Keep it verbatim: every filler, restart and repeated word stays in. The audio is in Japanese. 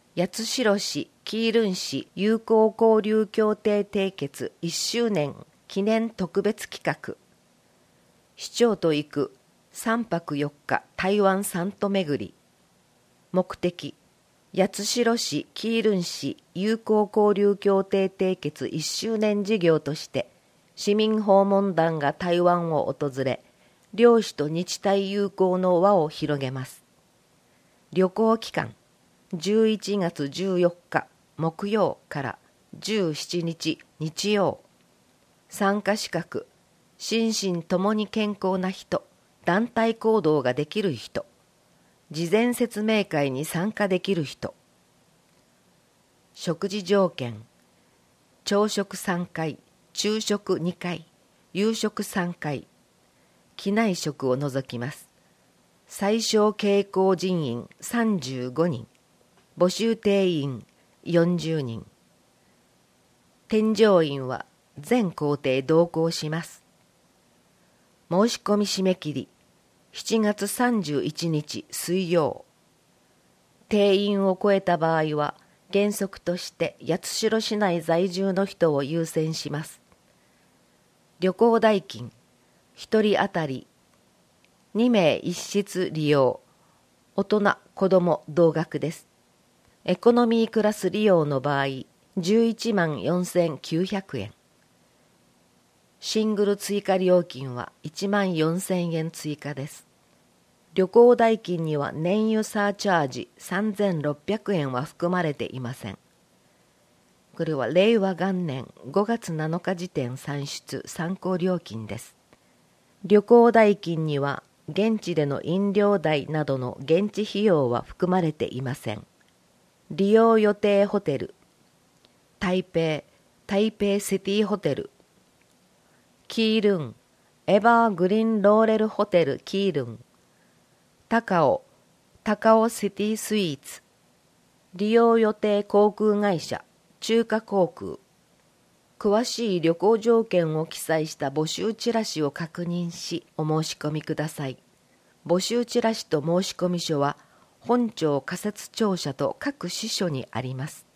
八代市キールン市友好交流協定締結いっしゅうねん記念特別企画。市長と行くさんぱくよっか台湾三都巡り。目的、八代市キールン市友好交流協定締結いっしゅうねん事業として市民訪問団が台湾を訪れ、両市と日台友好の輪を広げます。旅行期間、じゅういちがつじゅうよっか木曜からじゅうしちにち日曜。参加資格、心身ともに健康な人、団体行動ができる人、事前説明会に参加できる人。食事条件、朝食さんかい、昼食にかい、夕食さんかい、機内食を除きます。最小傾向人員さんじゅうごにん、募集定員よんじゅうにん。添乗員は全行程同行します。申し込み締め切りしちがつさんじゅういちにち水曜。定員を超えた場合は原則として八代市内在住の人を優先します。旅行代金ひとり当たりにめいいっ室利用、大人子ども同額です。エコノミークラス利用の場合じゅういちまんよんせんきゅうひゃくえん。シングル追加料金はいちまんよんせんえん追加です。旅行代金には燃油サーチャージさんぜんろっぴゃくえんは含まれていません。これはれいわがんねんごがつなのか時点算出参考料金です。旅行代金には現地での飲料代などの現地費用は含まれていません。利用予定ホテル、台北、台北シティホテル、キールン、エバーグリーンローレルホテルキールン、高尾、高尾シティスイーツ、利用予定航空会社、中華航空。詳しい旅行条件を記載した募集チラシを確認しお申し込みください。募集チラシと申し込み書は本庁仮設庁舎と各支所にあります。